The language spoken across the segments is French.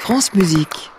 France Musique.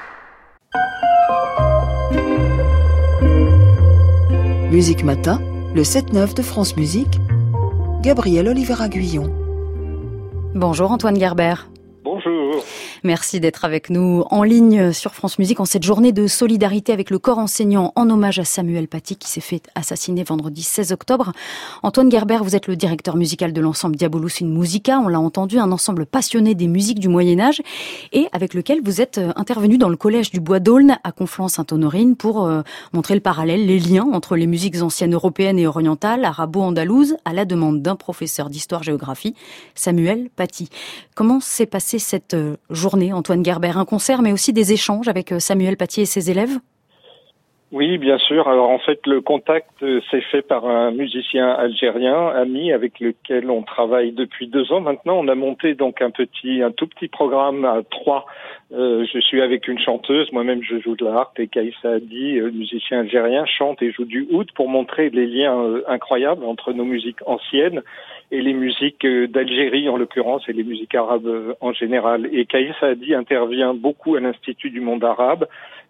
Musique Matin, le 7-9 de France Musique, Gabriel Oliveira-Guyon. Bonjour Antoine Gerber. Bonjour. Merci d'être avec nous en ligne sur France Musique en cette journée de solidarité avec le corps enseignant en hommage à Samuel Paty qui s'est fait assassiner vendredi 16 octobre. Antoine Gerber, vous êtes le directeur musical de l'ensemble Diabolus in Musica, on l'a entendu, un ensemble passionné des musiques du Moyen-Âge et avec lequel vous êtes intervenu dans le collège du Bois d'Aulne à Conflans-Sainte-Honorine pour montrer le parallèle, les liens entre les musiques anciennes européennes et orientales, arabo-andalouses, à la demande d'un professeur d'histoire-géographie, Samuel Paty. Comment s'est passée cette journée, Antoine Gerber? Un concert, mais aussi des échanges avec Samuel Paty et ses élèves? Oui, bien sûr. Alors en fait, le contact s'est fait par un musicien algérien, ami, avec lequel on travaille depuis 2 ans maintenant. On a monté donc un tout petit programme à 3. Je suis avec une chanteuse, moi-même je joue de la harpe, et Kaïs Saadi, musicien algérien, chante et joue du oud pour montrer les liens incroyables entre nos musiques anciennes et les musiques d'Algérie en l'occurrence et les musiques arabes en général. Et Kaïs Saadi intervient beaucoup à l'Institut du monde arabe.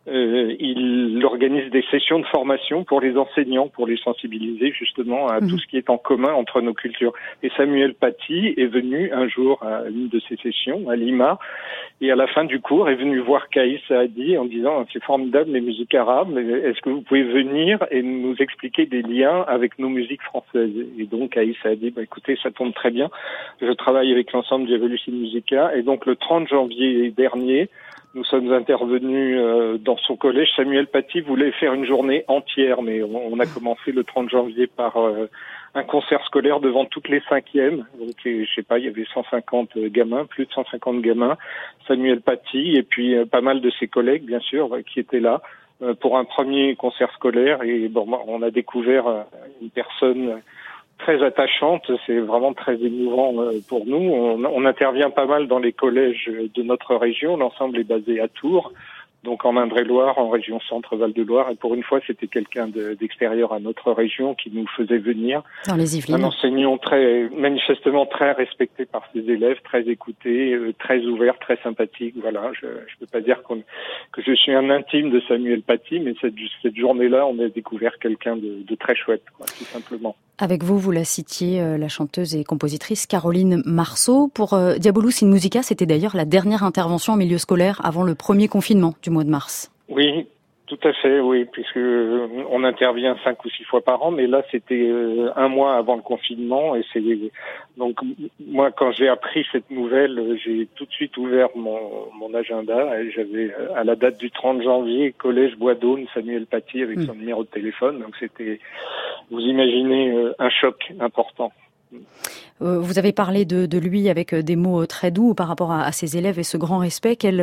Il organise des sessions de formation pour les enseignants, pour les sensibiliser justement à tout ce qui est en commun entre nos cultures. Et Samuel Paty est venu un jour à une de ces sessions, à Lima, et à la fin du cours est venu voir Kaïs Saadi en disant « C'est formidable les musiques arabes, est-ce que vous pouvez venir et nous expliquer des liens avec nos musiques françaises ?» Et donc Kaïs a dit « Écoutez, ça tombe très bien, je travaille avec l'ensemble Diabolus in Musica » et donc le 30 janvier dernier, nous sommes intervenus dans son collège. Samuel Paty voulait faire une journée entière, mais on a commencé le 30 janvier par un concert scolaire devant toutes les 5e. Donc, je sais pas, il y avait 150 gamins, plus de 150 gamins. Samuel Paty et puis pas mal de ses collègues, bien sûr, qui étaient là pour un premier concert scolaire. Et bon, on a découvert une personne très attachante, c'est vraiment très émouvant pour nous. On intervient pas mal dans les collèges de notre région. L'ensemble est basé à Tours, donc en Indre-et-Loire, en région Centre Val-de-Loire. Et pour une fois, c'était quelqu'un d'extérieur à notre région qui nous faisait venir. Dans les Yvelines. Un enseignant manifestement très respecté par ses élèves, très écouté, très ouvert, très sympathique. Voilà, je peux pas dire que je suis un intime de Samuel Paty, mais cette journée-là, on a découvert quelqu'un de très chouette, quoi, tout simplement. Avec vous, vous la citiez, la chanteuse et compositrice Caroline Marceau. Pour Diabolus in Musica, c'était d'ailleurs la dernière intervention en milieu scolaire avant le premier confinement du mois de mars. Oui, tout à fait, oui, puisque on intervient 5 ou 6 fois par an, mais là c'était un mois avant le confinement et donc moi quand j'ai appris cette nouvelle, j'ai tout de suite ouvert mon agenda et j'avais à la date du 30 janvier collège Bois d'Aulne Samuel Paty avec son numéro de téléphone, donc c'était, vous imaginez, un choc important. Vous avez parlé de lui avec des mots très doux par rapport à ses élèves et ce grand respect. Quel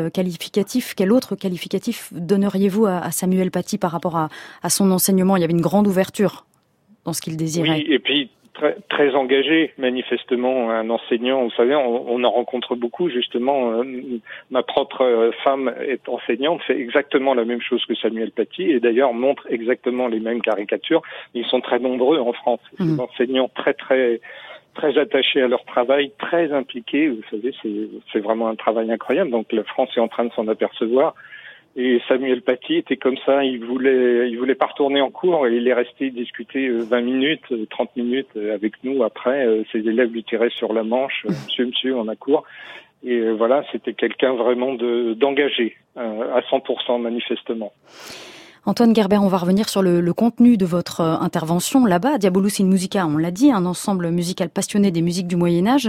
autre qualificatif donneriez-vous à Samuel Paty par rapport à son enseignement? Il y avait une grande ouverture dans ce qu'il désirait. Oui, et puis très, très engagé, manifestement, un enseignant. Vous savez, on en rencontre beaucoup, justement. Ma propre femme est enseignante, fait exactement la même chose que Samuel Paty et d'ailleurs montre exactement les mêmes caricatures. Ils sont très nombreux en France. Des enseignants très, très très attachés à leur travail, très impliqués. Vous savez, c'est vraiment un travail incroyable. Donc la France est en train de s'en apercevoir. Et Samuel Paty était comme ça. Il voulait pas retourner en cours et il est resté discuter 20 minutes, 30 minutes avec nous. Après, ses élèves lui tiraient sur la manche. Monsieur, on a cours. Et voilà, c'était quelqu'un vraiment d'engagé, à 100% manifestement. Antoine Gerber, on va revenir sur le contenu de votre intervention là-bas. Diabolus in Musica, on l'a dit, un ensemble musical passionné des musiques du Moyen-Âge.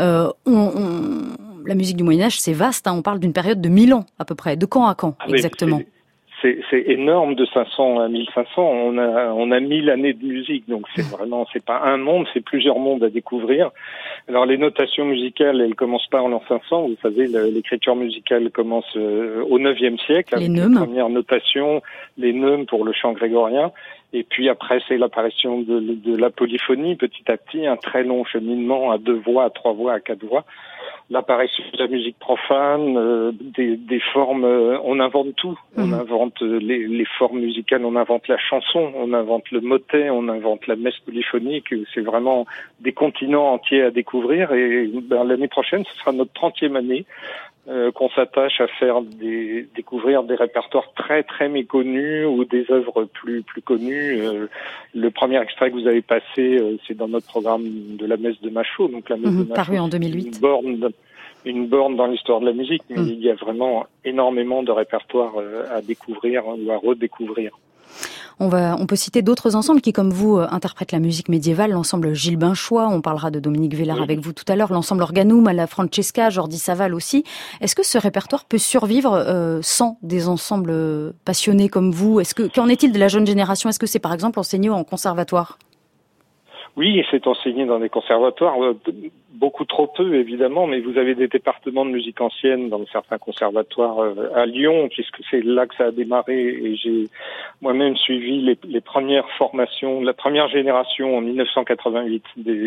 La musique du Moyen-Âge, c'est vaste, hein, on parle d'une période de 1000 ans à peu près. De quand à quand exactement? C'est énorme, de 500 à 1500. On a 1000 années de musique, donc c'est pas un monde, c'est plusieurs mondes à découvrir. Alors les notations musicales, elles commencent pas en l'an 500. Vous savez, l'écriture musicale commence au 9e siècle avec les premières notations, les neumes pour le chant grégorien. Et puis après, c'est l'apparition de la polyphonie petit à petit, un très long cheminement à 2 voix, à 3 voix, à 4 voix. l'apparition de la musique profane, des formes, on invente tout. On invente les formes musicales, on invente la chanson, on invente le motet, on invente la messe polyphonique. C'est vraiment des continents entiers à découvrir. Et l'année prochaine, ce sera notre 30e année qu'on s'attache à faire découvrir des répertoires très très méconnus ou des œuvres plus connues. Le premier extrait que vous avez passé, c'est dans notre programme de la messe de Machaut, donc la messe de Machaut, paru en 2008. Une borne dans l'histoire de la musique, mais il y a vraiment énormément de répertoires à découvrir ou à redécouvrir. On peut citer d'autres ensembles qui, comme vous, interprètent la musique médiévale. L'ensemble Gilles Binchois, on parlera de Dominique Vélard avec vous tout à l'heure. L'ensemble Organum, à la Francesca, Jordi Saval aussi. Est-ce que ce répertoire peut survivre sans des ensembles passionnés comme vous? Qu'en est-il de la jeune génération? Est-ce que c'est par exemple enseigné en conservatoire? Oui, c'est enseigné dans des conservatoires, beaucoup trop peu évidemment, mais vous avez des départements de musique ancienne dans certains conservatoires à Lyon, puisque c'est là que ça a démarré, et j'ai moi-même suivi les premières formations, la première génération en 1988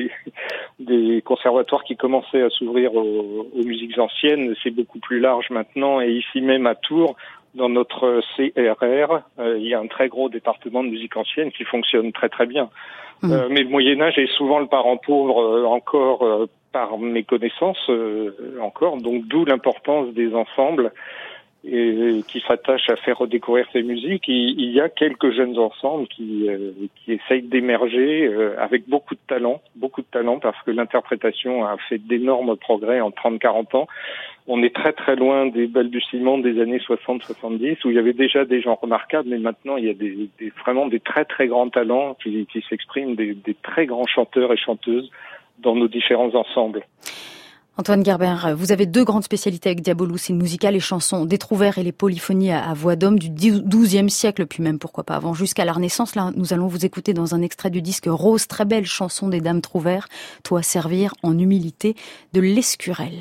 des conservatoires qui commençaient à s'ouvrir aux musiques anciennes. C'est beaucoup plus large maintenant, et ici même à Tours, dans notre CRR, il y a un très gros département de musique ancienne qui fonctionne très très bien. Mais le Moyen-Âge est souvent le parent pauvre encore par mes connaissances encore, donc d'où l'importance des ensembles et qui s'attachent à faire redécouvrir ces musiques. Il y a quelques jeunes ensembles qui essayent d'émerger avec beaucoup de talent parce que l'interprétation a fait d'énormes progrès en 30-40 ans. On est très très loin des balbutiements des années 60-70 où il y avait déjà des gens remarquables, mais maintenant il y a vraiment des très très grands talents qui s'expriment, des très grands chanteurs et chanteuses dans nos différents ensembles. Antoine Gerber, vous avez deux grandes spécialités avec Diabolus, in musica, les chansons des trouvères et les polyphonies à voix d'homme du XIIe siècle, puis même pourquoi pas avant, jusqu'à la Renaissance. Là, nous allons vous écouter dans un extrait du disque Rose, très belle chanson des Dames Trouvères, Toi servir en humilité, de Lescurel.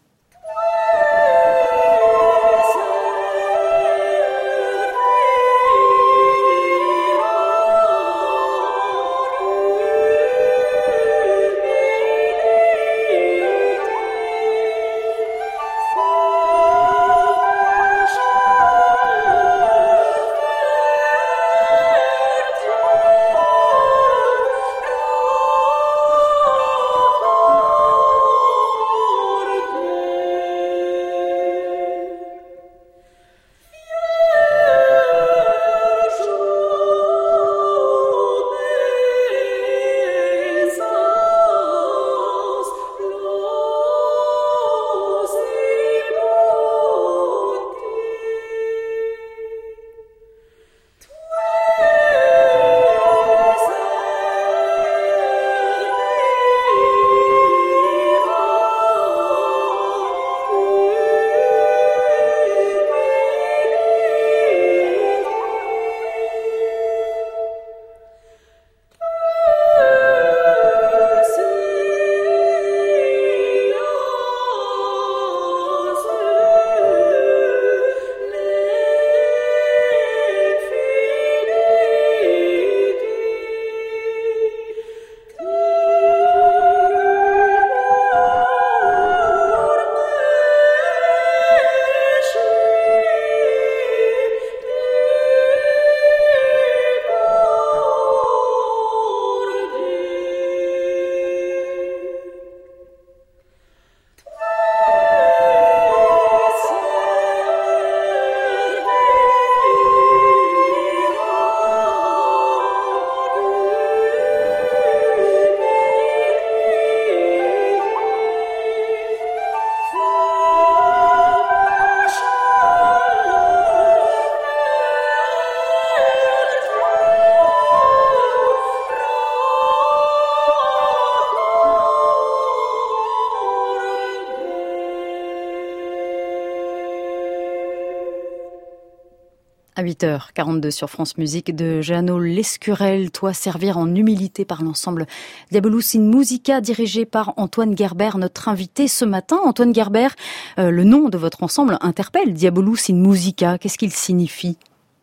À 8h42 sur France Musique de Jeannot Lescurel, Toi servir en humilité par l'ensemble Diabolus in musica dirigé par Antoine Gerber, notre invité ce matin. Antoine Gerber, le nom de votre ensemble interpelle, Diabolus in musica, qu'est-ce qu'il signifie ?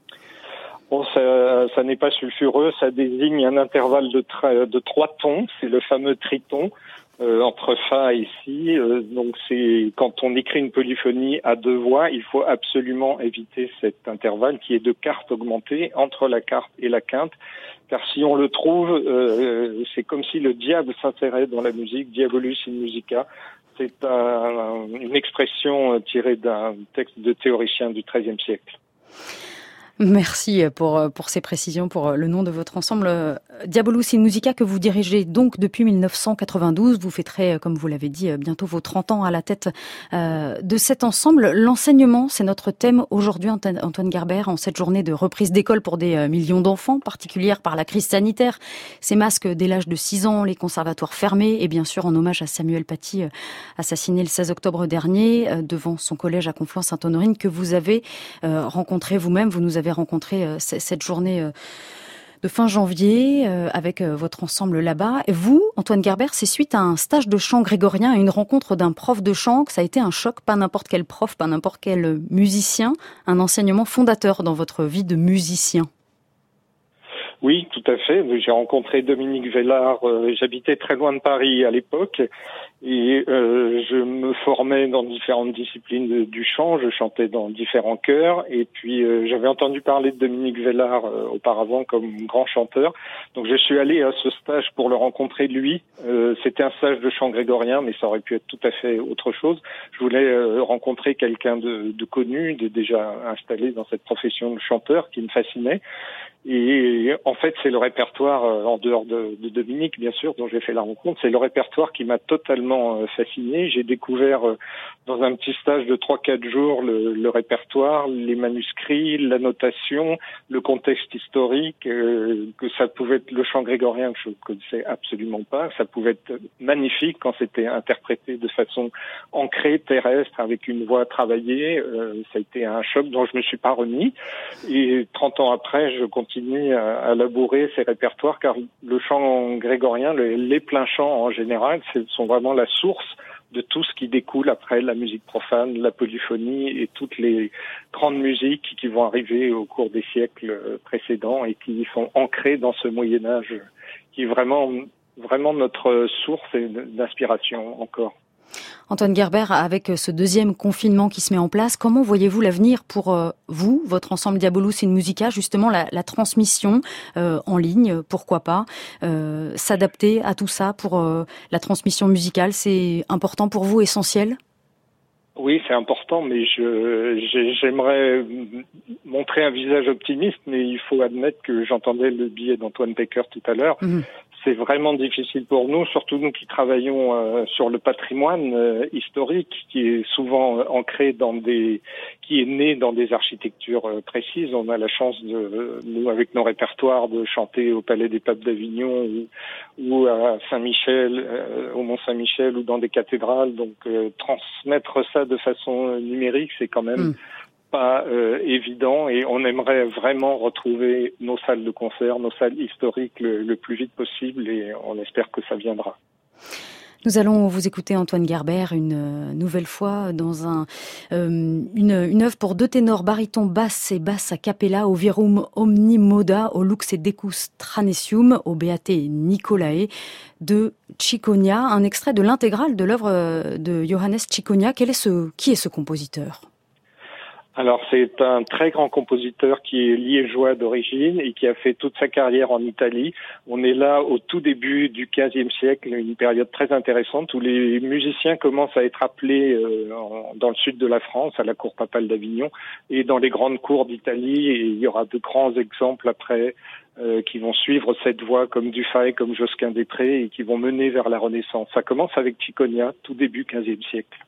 Bon, ça n'est pas sulfureux, ça désigne un intervalle de 3 tons, c'est le fameux triton. entre fa et si. Donc c'est quand on écrit une polyphonie à deux voix, il faut absolument éviter cet intervalle qui est de quarte augmentée entre la quarte et la quinte, car si on le trouve, c'est comme si le diable s'insérait dans la musique, diabolus in musica. C'est une expression tirée d'un texte de théoricien du XIIIe siècle. Merci pour ces précisions, pour le nom de votre ensemble Diabolus in Musica que vous dirigez donc depuis 1992. Vous fêterez, comme vous l'avez dit, bientôt vos 30 ans à la tête de cet ensemble. L'enseignement, c'est notre thème aujourd'hui, Antoine Gerber, en cette journée de reprise d'école pour des millions d'enfants, particulière par la crise sanitaire. Ces masques dès l'âge de 6 ans, les conservatoires fermés et bien sûr en hommage à Samuel Paty, assassiné le 16 octobre dernier devant son collège à Conflans-Sainte-Honorine que vous avez rencontré vous-même. Vous nous avez rencontré cette journée de fin janvier avec votre ensemble là-bas. Et vous, Antoine Gerber, c'est suite à un stage de chant grégorien, à une rencontre d'un prof de chant, que ça a été un choc, pas n'importe quel prof, pas n'importe quel musicien, un enseignement fondateur dans votre vie de musicien. Oui, tout à fait. J'ai rencontré Dominique Vellard. J'habitais très loin de Paris à l'époque et je me formais dans différentes disciplines du chant. Je chantais dans différents chœurs et puis j'avais entendu parler de Dominique Vellard auparavant comme grand chanteur. Donc je suis allé à ce stage pour le rencontrer lui. C'était un stage de chant grégorien, mais ça aurait pu être tout à fait autre chose. Je voulais rencontrer quelqu'un de connu, de déjà installé dans cette profession de chanteur qui me fascinait. Et en fait, c'est le répertoire, en dehors de Dominique, bien sûr, dont j'ai fait la rencontre, c'est le répertoire qui m'a totalement fasciné. J'ai découvert dans un petit stage de 3-4 jours le répertoire, les manuscrits, la notation, le contexte historique, que ça pouvait être le chant grégorien que je ne connaissais absolument pas. Ça pouvait être magnifique quand c'était interprété de façon ancrée, terrestre, avec une voix travaillée. Ça a été un choc dont je me suis pas remis. Et 30 ans après, je continue à labourer ces répertoires, car le chant grégorien, les pleins chants en général, sont vraiment la source de tout ce qui découle après la musique profane, la polyphonie et toutes les grandes musiques qui vont arriver au cours des siècles précédents et qui sont ancrées dans ce Moyen-Âge qui est vraiment notre source d'inspiration encore. Antoine Gerber, avec ce deuxième confinement qui se met en place, comment voyez-vous l'avenir pour vous, votre ensemble Diabolus in Musica, justement la transmission en ligne, pourquoi pas, s'adapter à tout ça pour la transmission musicale, c'est important pour vous, essentiel ? Oui, c'est important, mais j'aimerais montrer un visage optimiste, mais il faut admettre que j'entendais le billet d'Antoine Becker tout à l'heure. Mmh. C'est vraiment difficile pour nous, surtout nous qui travaillons sur le patrimoine historique, qui est souvent ancré qui est né dans des architectures précises. On a la chance nous, avec nos répertoires, de chanter au Palais des Papes d'Avignon ou à Saint-Michel, au Mont-Saint-Michel ou dans des cathédrales. Donc, transmettre ça de façon numérique, c'est quand même pas évident, et on aimerait vraiment retrouver nos salles de concert, nos salles historiques le plus vite possible, et on espère que ça viendra. Nous allons vous écouter, Antoine Gerber, une nouvelle fois dans une œuvre pour 2 ténors, baryton, basse et basse a cappella, au virum omni moda, au lux et decus tranesium, au beate Nicolae de Ciconia, un extrait de l'intégrale de l'œuvre de Johannes Ciconia. Qui est ce compositeur ? Alors, c'est un très grand compositeur qui est liégeois d'origine et qui a fait toute sa carrière en Italie. On est là au tout début du XVe siècle, une période très intéressante où les musiciens commencent à être appelés dans le sud de la France, à la cour papale d'Avignon et dans les grandes cours d'Italie. Et il y aura de grands exemples après qui vont suivre cette voie, comme Dufay, comme Josquin des Prés, et qui vont mener vers la Renaissance. Ça commence avec Ciconia, tout début XVe siècle.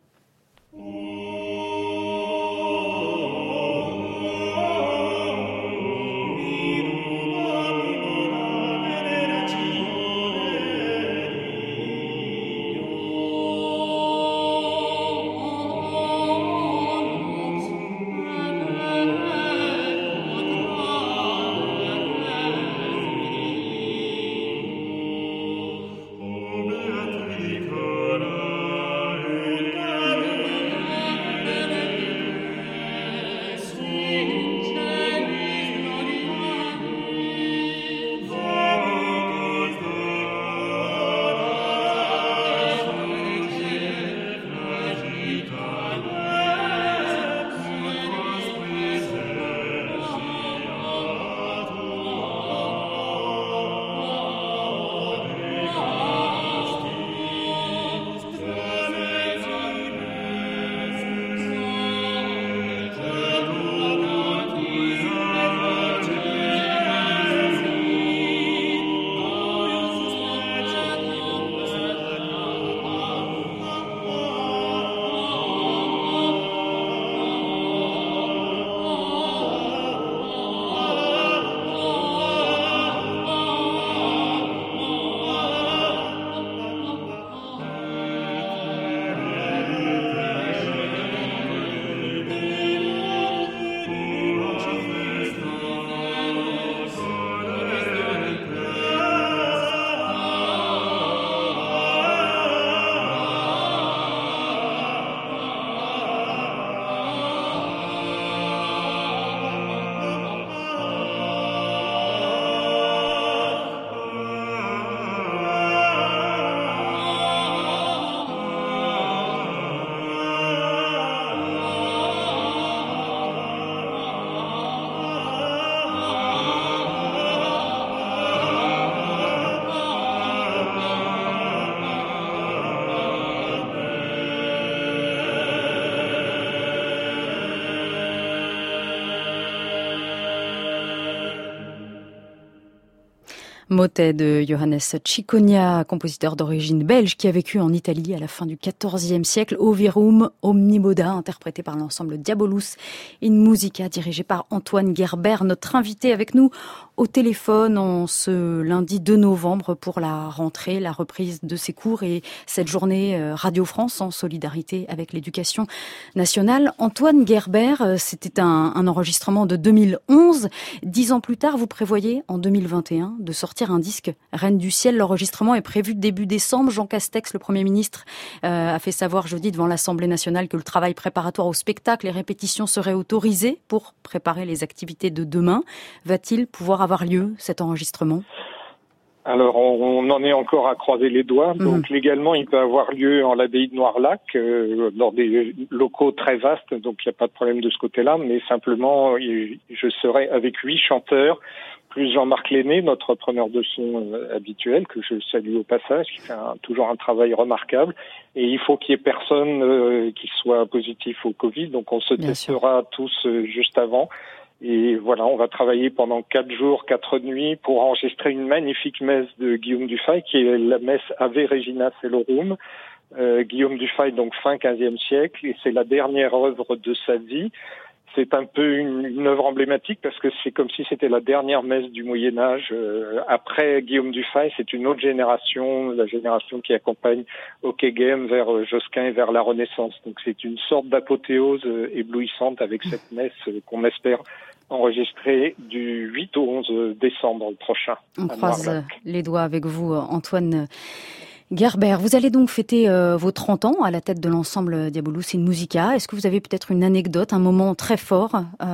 Motet de Johannes Ciconia, compositeur d'origine belge qui a vécu en Italie à la fin du XIVe siècle. Ovirum Omnimoda, interprété par l'ensemble Diabolus in Musica, dirigé par Antoine Gerber, notre invité avec nous au téléphone en ce lundi 2 novembre pour la rentrée, la reprise de ses cours et cette journée Radio France en solidarité avec l'éducation nationale. Antoine Gerber, c'était un enregistrement de 2011. 10 ans plus tard, vous prévoyez en 2021 de sortir un disque Reine du ciel. L'enregistrement est prévu début décembre. Jean Castex, le Premier ministre, a fait savoir jeudi devant l'Assemblée nationale que le travail préparatoire au spectacle et répétitions serait autorisé pour préparer les activités de demain. Va-t-il pouvoir avoir lieu, cet enregistrement ? Alors, on en est encore à croiser les doigts. Donc, légalement, il peut avoir lieu en l'abbaye de Noirlac, dans des locaux très vastes. Donc, il n'y a pas de problème de ce côté-là. Mais simplement, je serai avec 8 chanteurs, plus Jean-Marc Lenné, notre preneur de son habituel, que je salue au passage, qui fait toujours un travail remarquable. Et il faut qu'il y ait personne qui soit positif au Covid. Donc, on se testera tous juste avant. Et voilà, on va travailler pendant 4 jours, 4 nuits pour enregistrer une magnifique messe de Guillaume Dufay, qui est la messe Ave Regina Celorum. Guillaume Dufay, donc fin 15e siècle, et c'est la dernière œuvre de sa vie. C'est un peu une œuvre emblématique parce que c'est comme si c'était la dernière messe du Moyen-Âge. Après Guillaume Dufay, c'est une autre génération, la génération qui accompagne Ockeghem vers Josquin et vers la Renaissance. Donc c'est une sorte d'apothéose éblouissante avec cette messe qu'on espère enregistrer du 8 au 11 décembre prochain. On croise les doigts avec vous, Antoine Gerber. Vous allez donc fêter vos 30 ans à la tête de l'ensemble Diabolus in Musica. Est-ce que vous avez peut-être une anecdote, un moment très fort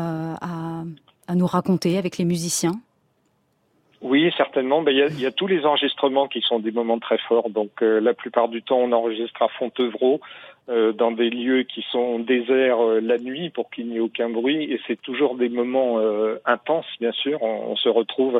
à nous raconter avec les musiciens ? Oui, certainement. Il y a tous les enregistrements qui sont des moments très forts. Donc la plupart du temps, on enregistre à Fontevraud, dans des lieux qui sont déserts la nuit pour qu'il n'y ait aucun bruit. Et c'est toujours des moments intenses, bien sûr. On se retrouve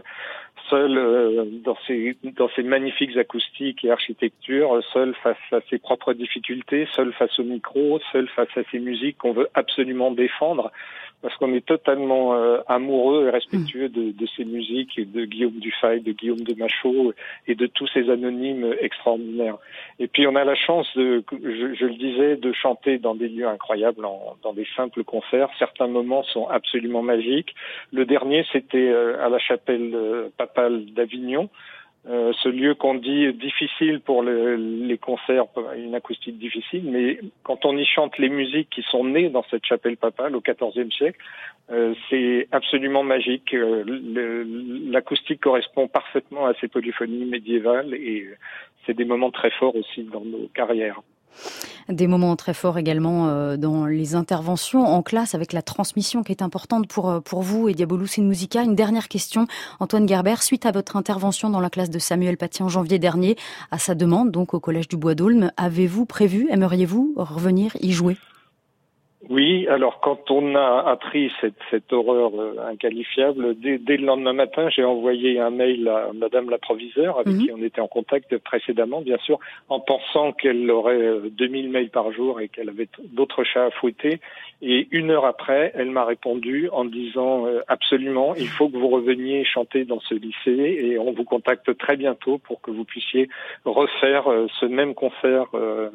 seul dans ces magnifiques acoustiques et architectures, seul face à ses propres difficultés, seul face au micro, seul face à ces musiques qu'on veut absolument défendre. Parce qu'on est totalement amoureux et respectueux de ces musiques, et de Guillaume Dufay, de Guillaume de Machaut et de tous ces anonymes extraordinaires. Et puis on a la chance, je le disais, de chanter dans des lieux incroyables, dans des simples concerts. Certains moments sont absolument magiques. Le dernier, c'était à la chapelle papale d'Avignon. Ce lieu qu'on dit difficile pour les concerts, une acoustique difficile, mais quand on y chante les musiques qui sont nées dans cette chapelle papale au XIVe siècle, c'est absolument magique. L'acoustique correspond parfaitement à ces polyphonies médiévales et c'est des moments très forts aussi dans nos carrières. Des moments très forts également dans les interventions en classe avec la transmission qui est importante pour vous et Diabolus in Musica. Une dernière question, Antoine Gerber, suite à votre intervention dans la classe de Samuel Paty en janvier dernier, à sa demande donc au collège du Bois d'Aulne, aimeriez-vous revenir y jouer ? Oui, alors quand on a appris cette horreur inqualifiable, dès le lendemain matin, j'ai envoyé un mail à Madame la proviseure, avec qui on était en contact précédemment, bien sûr, en pensant qu'elle aurait 2000 mails par jour et qu'elle avait d'autres chats à fouetter. Et 1 heure après, elle m'a répondu en disant absolument, il faut que vous reveniez chanter dans ce lycée et on vous contacte très bientôt pour que vous puissiez refaire ce même concert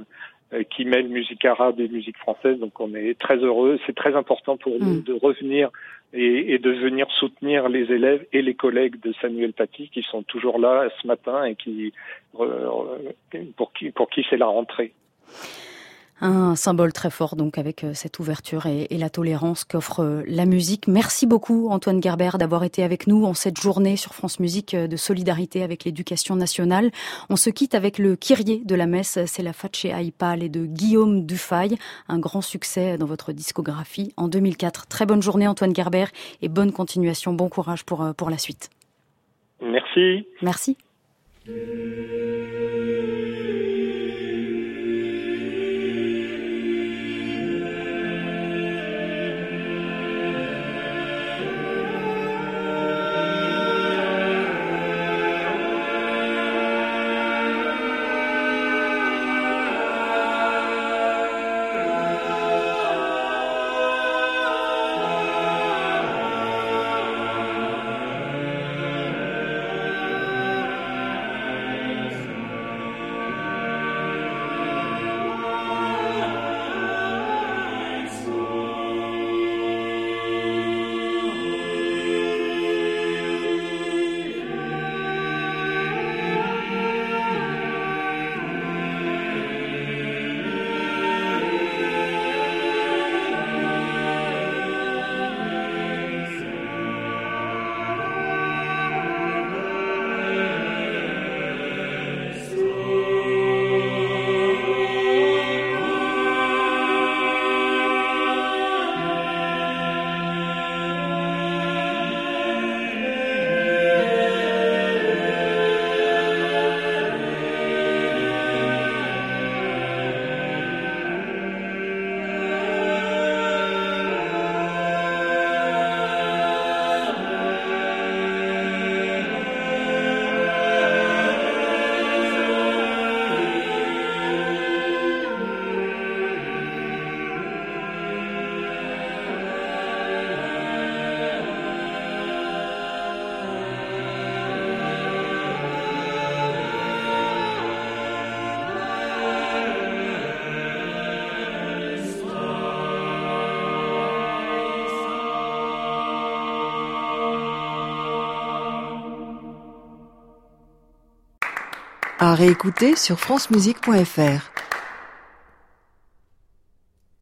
qui mêle musique arabe et musique française. Donc on est très heureux. C'est très important pour nous de revenir et de venir soutenir les élèves et les collègues de Samuel Paty qui sont toujours là ce matin et pour qui c'est la rentrée. Un symbole très fort donc avec cette ouverture et la tolérance qu'offre la musique. Merci beaucoup Antoine Gerber d'avoir été avec nous en cette journée sur France Musique de solidarité avec l'éducation nationale. On se quitte avec le Kyrie de la messe, c'est la Face Aipal et de Guillaume Dufay, un grand succès dans votre discographie en 2004. Très bonne journée Antoine Gerber et bonne continuation, bon courage pour la suite. Merci. Merci. À réécouter sur francemusique.fr.